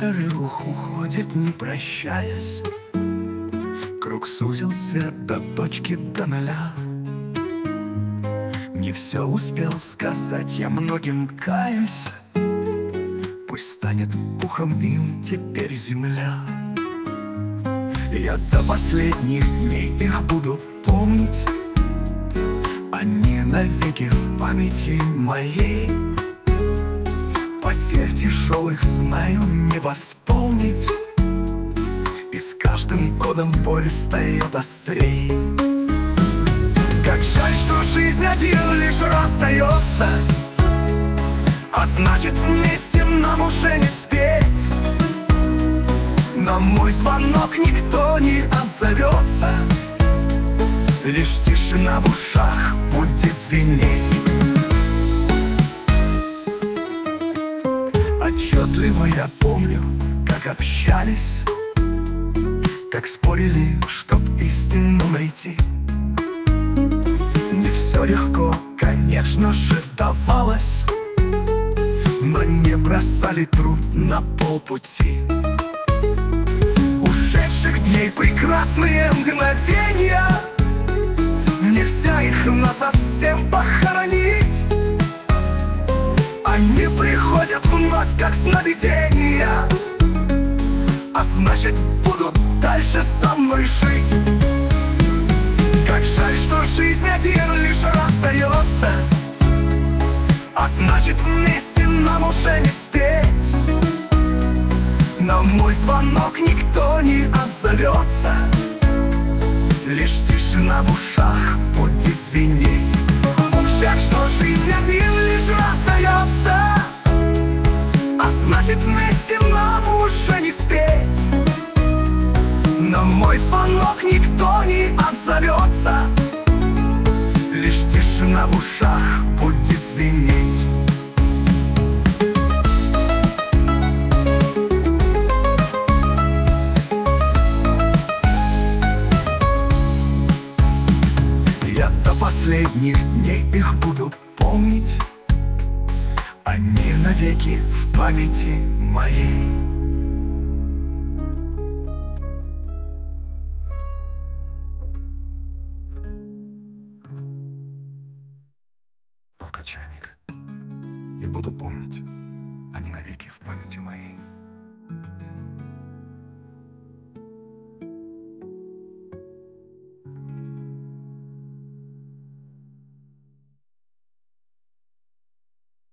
Рух уходит, не прощаясь. Круг сузился до точки, до нуля. Не все успел сказать, я многим каюсь. Пусть станет пухом им теперь земля. Я до последних дней их буду помнить. Они навеки в памяти моей. Потерь тяжелых знаю не восполнить. И с каждым годом боль стает острей. Как жаль, что жизнь один лишь расстается, а значит вместе нам уже не спеть. На мой звонок никто не отзовется, лишь тишина в ушах будет звенеть. Отчетливо я помню, как общались, как спорили, чтоб истину найти. Не все легко, конечно же, давалось, но не бросали труд на полпути. Ушедших дней прекрасные мгновения, нельзя их насовсем похоронить. Они приходят вновь, как сновидения, а значит, будут дальше со мной жить. Как жаль, что жизнь один лишь расстается, а значит, вместе нам уже не спеть. На мой звонок никто не отзовется, лишь тишина в ушах будет звенеть. Жаль, что жизнь один лишь расстается, а значит, вместе нам уже не спеть. На мой звонок никто не отзовется, лишь тишина в ушах будет звенеть. Я до последних дней их буду помнить. Они навеки в памяти моей. Чайник. И буду помнить, они навеки в памяти моей.